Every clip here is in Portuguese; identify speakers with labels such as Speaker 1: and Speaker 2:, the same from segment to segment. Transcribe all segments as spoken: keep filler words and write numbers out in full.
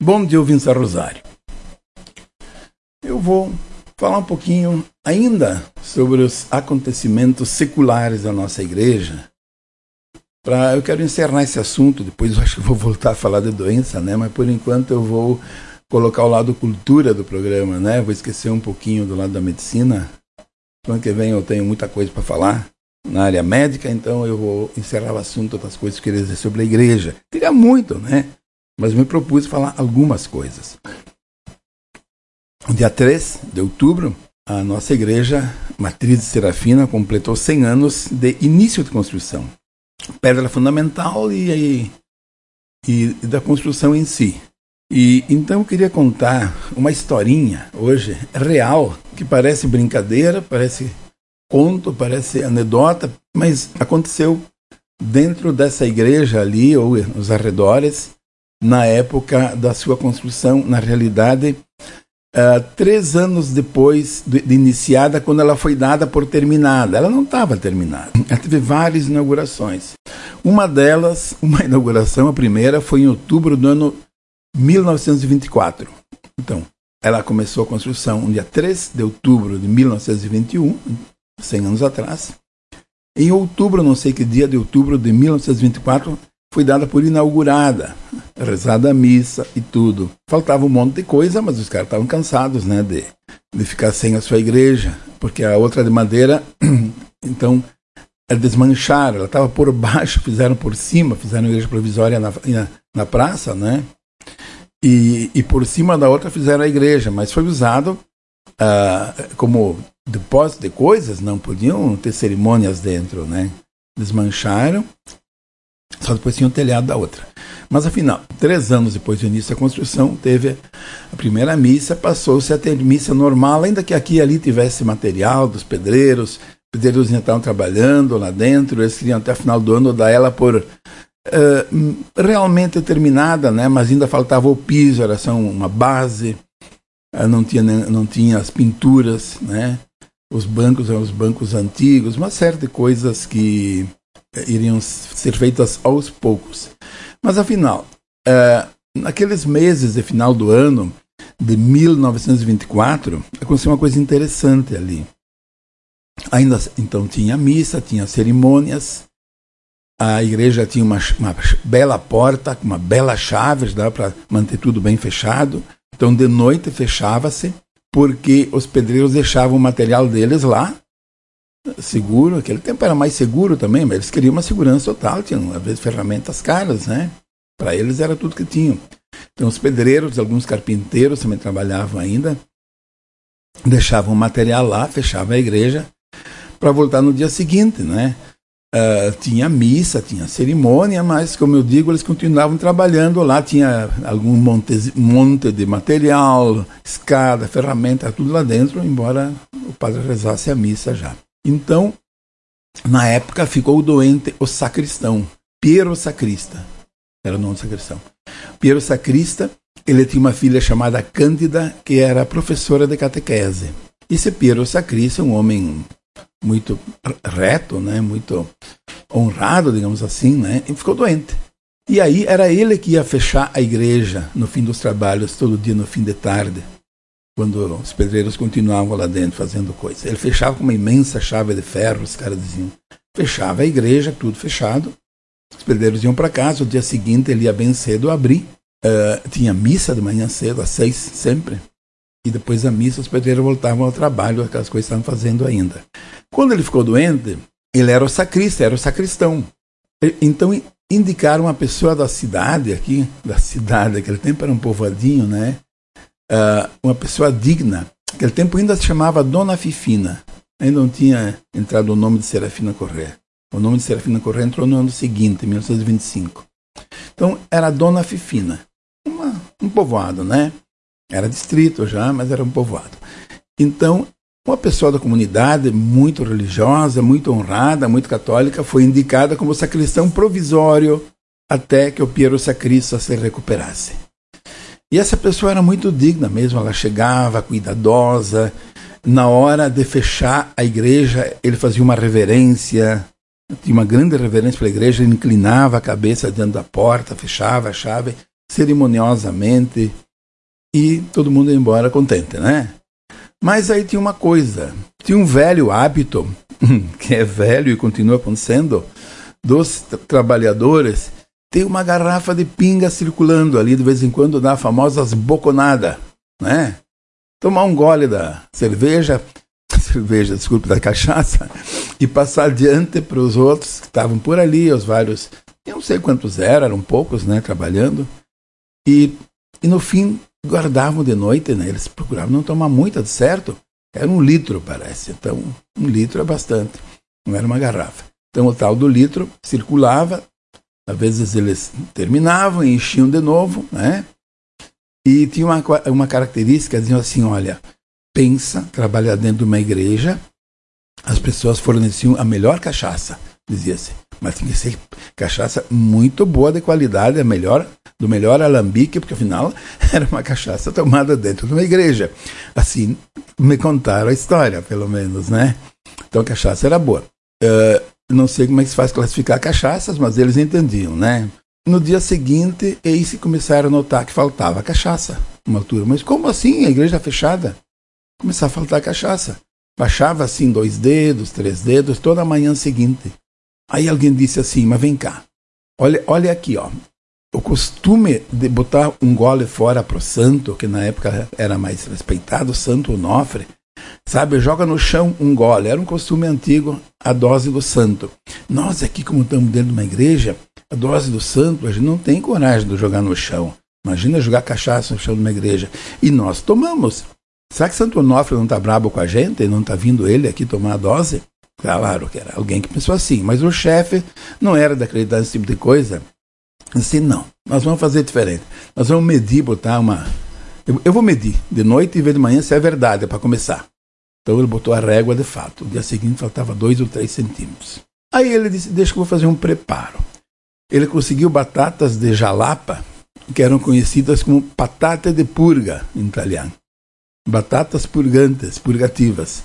Speaker 1: Bom dia, ouvintes da Rosário. Eu vou falar um pouquinho ainda sobre os acontecimentos seculares da nossa igreja. Pra, eu quero encerrar esse assunto, depois eu acho que vou voltar a falar de doença, né? Mas por enquanto eu vou colocar o lado cultura do programa, né? Vou esquecer um pouquinho do lado da medicina. No ano que vem eu tenho muita coisa para falar na área médica, então eu vou encerrar o assunto das coisas que eu queria dizer sobre a igreja. Teria muito, né? Mas me propus falar algumas coisas. No dia três de outubro, a nossa igreja, Matriz de Serafina, completou cem anos de início de construção. Pedra fundamental e, e, e da construção em si. E então eu queria contar uma historinha hoje real, que parece brincadeira, parece conto, parece anedota, mas aconteceu dentro dessa igreja ali, ou nos arredores, na época da sua construção, na realidade, uh, três anos depois de, de iniciada, quando ela foi dada por terminada. Ela não estava terminada. Ela teve várias inaugurações. Uma delas, uma inauguração, a primeira, foi em outubro do ano mil novecentos e vinte e quatro. Então, ela começou a construção no dia três de outubro de mil novecentos e vinte e um, cem anos atrás. Em outubro, não sei que dia de outubro de mil novecentos e vinte e quatro, foi dada por inaugurada, rezada a missa e tudo. Faltava um monte de coisa, mas os caras estavam cansados, né, de, de ficar sem a sua igreja, porque a outra de madeira, então, desmancharam. Ela estava por baixo, fizeram por cima, fizeram a igreja provisória na, na, na praça, né? E, e por cima da outra fizeram a igreja, mas foi usado uh, como depósito de coisas, não podiam ter cerimônias dentro, né? Desmancharam, só depois tinha o telhado da outra. Mas afinal, três anos depois do início da construção, teve a primeira missa, passou-se a ter missa normal, ainda que aqui e ali tivesse material dos pedreiros, os pedreiros ainda estavam trabalhando lá dentro, eles queriam até o final do ano dar ela por uh, realmente terminada, né? Mas ainda faltava o piso, era só uma base, uh, não tinha, não tinha as pinturas, né? Os bancos eram os bancos antigos, uma série de coisas que iriam ser feitas aos poucos. Mas afinal, uh, naqueles meses de final do ano de mil novecentos e vinte e quatro, aconteceu uma coisa interessante ali. Ainda então tinha missa, tinha cerimônias, a igreja tinha uma, uma bela porta, uma bela chave, dava para manter tudo bem fechado. Então de noite fechava-se, porque os pedreiros deixavam o material deles lá, seguro. Aquele tempo era mais seguro também, mas eles queriam uma segurança total, tinham às vezes ferramentas caras, né? Para eles era tudo que tinham. Então os pedreiros, alguns carpinteiros também trabalhavam ainda, deixavam o material lá, fechavam a igreja, para voltar no dia seguinte, né? Uh, tinha missa, tinha cerimônia, mas, como eu digo, eles continuavam trabalhando lá, tinha algum monte, monte de material, escada, ferramenta, tudo lá dentro, embora o padre rezasse a missa já. Então, na época, ficou doente o sacristão, Piero Sacrista, era o nome do sacristão. Piero Sacrista, ele tinha uma filha chamada Cândida, que era professora de catequese. Esse Piero Sacrista, um homem muito reto, né, muito honrado, digamos assim, né, e ficou doente. E aí era ele que ia fechar a igreja no fim dos trabalhos, todo dia no fim de tarde, quando os pedreiros continuavam lá dentro fazendo coisa. Ele fechava com uma imensa chave de ferro, os caras diziam. Fechava a igreja, tudo fechado. Os pedreiros iam para casa, o dia seguinte ele ia bem cedo abrir. Uh, tinha missa de manhã cedo, às seis sempre. E depois da missa os pedreiros voltavam ao trabalho, aquelas coisas estavam fazendo ainda. Quando ele ficou doente, ele era o sacrista, era o sacristão. Então indicaram uma pessoa da cidade aqui, da cidade, naquele tempo era um povoadinho, né? Uh, uma pessoa digna. Naquele tempo ainda se chamava Dona Fifina. Ainda não tinha entrado o nome de Serafina Corrêa. O nome de Serafina Corrêa entrou no ano seguinte, em mil novecentos e vinte e cinco. Então era Dona Fifina. Uma, um povoado, né? Era distrito já, mas era um povoado. Então, uma pessoa da comunidade, muito religiosa, muito honrada, muito católica, foi indicada como sacristão provisório até que o Piero Sacrista se recuperasse. E essa pessoa era muito digna mesmo, ela chegava cuidadosa. Na hora de fechar a igreja, ele fazia uma reverência, tinha uma grande reverência pela igreja, ele inclinava a cabeça diante da porta, fechava a chave, cerimoniosamente, e todo mundo ia embora contente, né? Mas aí tinha uma coisa, tinha um velho hábito, que é velho e continua acontecendo, dos tra- trabalhadores, tem uma garrafa de pinga circulando ali, de vez em quando dá a famosa boconada, né? Tomar um gole da cerveja, cerveja, desculpe, da cachaça, e passar adiante para os outros que estavam por ali, os vários, eu não sei quantos eram, eram poucos, né, trabalhando, e, e no fim guardavam de noite, né, eles procuravam não tomar muita, de certo, era um litro, parece, então um litro é bastante, não era uma garrafa. Então o tal do litro circulava, às vezes eles terminavam e enchiam de novo, né? E tinha uma, uma característica, diziam assim, olha, pensa, trabalhar dentro de uma igreja, as pessoas forneciam a melhor cachaça, dizia-se, mas tinha que ser cachaça muito boa de qualidade, a melhor, do melhor alambique, porque afinal era uma cachaça tomada dentro de uma igreja. Assim me contaram a história, pelo menos, né? Então a cachaça era boa. Uh, não sei como é que se faz classificar cachaças, mas eles entendiam, né? No dia seguinte, eis que começaram a notar que faltava cachaça. Uma altura, mas como assim? A igreja fechada? Começava a faltar cachaça. Baixava assim dois dedos, três dedos, toda a manhã seguinte. Aí alguém disse assim, mas vem cá, olha, olha aqui, ó. O costume de botar um gole fora pro santo, que na época era mais respeitado, Santo Onofre, sabe, joga no chão um gole, era um costume antigo, a dose do santo. Nós aqui, como estamos dentro de uma igreja, a dose do santo, a gente não tem coragem de jogar no chão. Imagina jogar cachaça no chão de uma igreja. E nós tomamos. Será que Santo Onofre não está brabo com a gente e não está vindo ele aqui tomar a dose? Claro que era alguém que pensou assim, mas o chefe não era de acreditar nesse tipo de coisa. Assim, não, nós vamos fazer diferente. Nós vamos medir, botar uma... Eu, eu vou medir de noite e ver de manhã se é verdade, é para começar. Então ele botou a régua de fato. No dia seguinte faltava dois ou três centímetros. Aí ele disse, deixa que eu vou fazer um preparo. Ele conseguiu batatas de jalapa, que eram conhecidas como patate de purga, em italiano. Batatas purgantes, purgativas.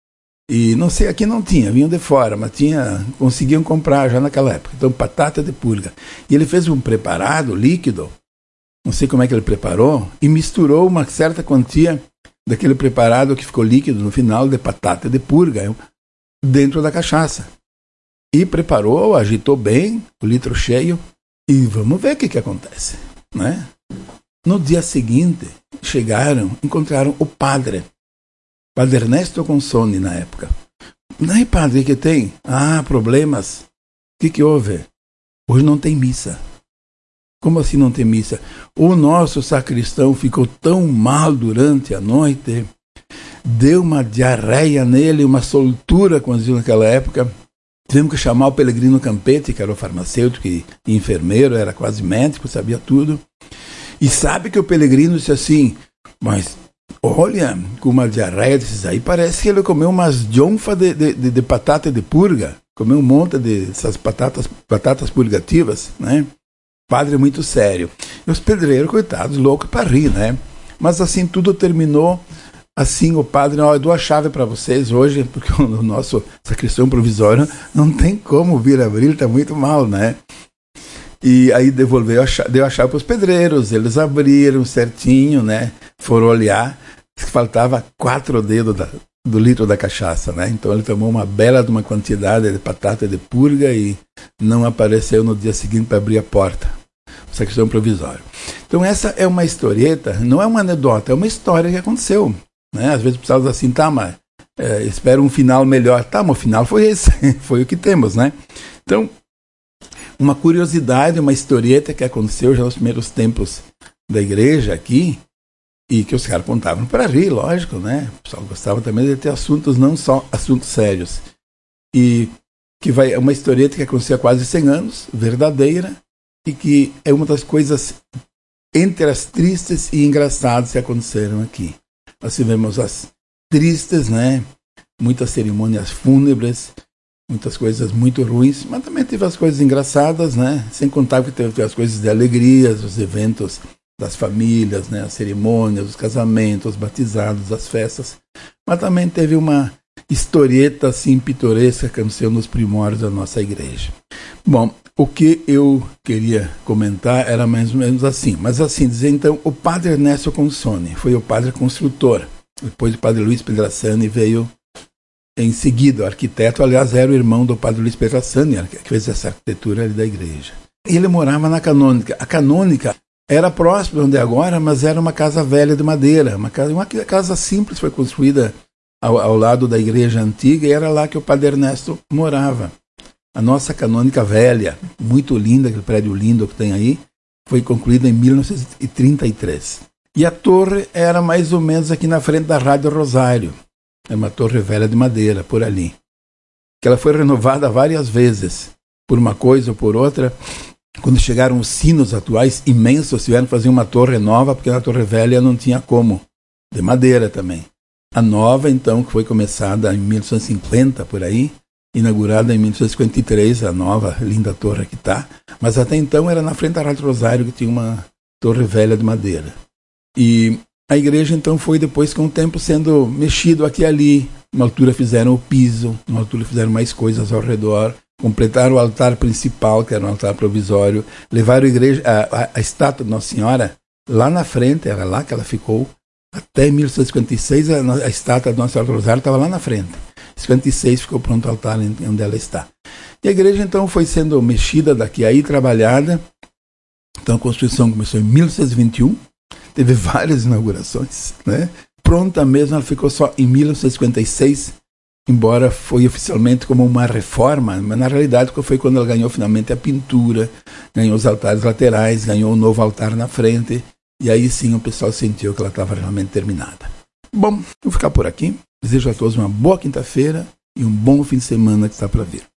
Speaker 1: E não sei, aqui não tinha, vinham de fora, mas tinha, conseguiam comprar já naquela época. Então, batata de purga. E ele fez um preparado líquido, não sei como é que ele preparou, e misturou uma certa quantia daquele preparado que ficou líquido no final de batata de purga dentro da cachaça. E preparou, agitou bem, o litro cheio, e vamos ver o que, que acontece, né? No dia seguinte, chegaram, encontraram o padre, Padre Ernesto Consoni, na época. Não, padre, o que tem? Ah, problemas. O que, que houve? Hoje não tem missa. Como assim não tem missa? O nosso sacristão ficou tão mal durante a noite, deu uma diarreia nele, uma soltura, como diziam naquela época. Tivemos que chamar o Pellegrino Campetti, que era o farmacêutico e enfermeiro, era quase médico, sabia tudo. E sabe que o Pellegrino disse assim, mas olha, com uma diarreia desses aí, parece que ele comeu umas jonfas de, de, de, de batata de purga, comeu um monte dessas batatas, batatas purgativas, né? Padre muito sério. E os pedreiros, coitados, loucos para rir, né? Mas assim, tudo terminou. Assim, o padre, ó, eu dou a chave para vocês hoje, porque o nosso sacristão provisório não tem como vir abrir, ele está muito mal, né? E aí devolveu a chave, deu a chave para os pedreiros, eles abriram certinho, né? Foram olhar, faltava quatro dedos da, do litro da cachaça, né? Então ele tomou uma bela de uma quantidade de batata de purga e não apareceu no dia seguinte para abrir a porta. O sacristão provisório. Então essa é uma historieta, não é uma anedota, é uma história que aconteceu, né? Às vezes precisamos assim, tá, mas é, espero um final melhor. Tá, mas o final foi esse, foi o que temos, né? Então, uma curiosidade, uma historieta que aconteceu já nos primeiros tempos da igreja aqui, e que os caras contavam para rir, lógico, né? O pessoal gostava também de ter assuntos, não só assuntos sérios. E que vai, é uma historieta que aconteceu há quase cem anos, verdadeira, e que é uma das coisas entre as tristes e engraçadas que aconteceram aqui. Nós tivemos as tristes, né? Muitas cerimônias fúnebres, muitas coisas muito ruins, mas também teve as coisas engraçadas, né? Sem contar que teve as coisas de alegrias, os eventos das famílias, né? As cerimônias, os casamentos, os batizados, as festas. Mas também teve uma historieta assim pitoresca que aconteceu nos primórdios da nossa igreja. Bom, o que eu queria comentar era mais ou menos assim. Mas assim, dizer então, o padre Ernesto Consoni foi o padre construtor. Depois o padre Luiz Pedrassani veio em seguida. O arquiteto, aliás, era o irmão do padre Luiz Pedrassani, que fez essa arquitetura ali da igreja. Ele morava na Canônica. A Canônica era próxima de onde é agora, mas era uma casa velha de madeira. Uma casa, uma casa simples, foi construída ao, ao lado da igreja antiga, e era lá que o padre Ernesto morava. A nossa Canônica velha, muito linda, aquele prédio lindo que tem aí, foi concluída em mil novecentos e trinta e três. E a torre era mais ou menos aqui na frente da Rádio Rosário. É uma torre velha de madeira, por ali. Que ela foi renovada várias vezes, por uma coisa ou por outra. Quando chegaram os sinos atuais, imensos, tiveram que fazer uma torre nova, porque na torre velha não tinha como. De madeira também. A nova, então, que foi começada em mil novecentos e cinquenta, por aí, inaugurada em mil novecentos e cinquenta e três, a nova, linda torre que está. Mas até então era na frente da Rádio Rosário, que tinha uma torre velha de madeira. E a igreja, então, foi depois, com o tempo, sendo mexido aqui e ali. Uma altura fizeram o piso, uma altura fizeram mais coisas ao redor. Completaram o altar principal, que era um altar provisório. Levaram a, igreja, a, a, a estátua de Nossa Senhora lá na frente, era lá que ela ficou. Até mil novecentos e cinquenta e seis, a, a estátua de Nossa Senhora do Rosário estava lá na frente. Em cinquenta e seis ficou pronto o altar onde ela está. E a igreja, então, foi sendo mexida daqui a aí, trabalhada. Então, a construção começou em mil novecentos e vinte e um. Teve várias inaugurações, né? Pronta mesmo, ela ficou só em mil novecentos e cinquenta e seis, embora foi oficialmente como uma reforma, mas na realidade foi quando ela ganhou finalmente a pintura, ganhou os altares laterais, ganhou um novo altar na frente, e aí sim o pessoal sentiu que ela estava realmente terminada. Bom, vou ficar por aqui. Desejo a todos uma boa quinta-feira e um bom fim de semana que está para vir.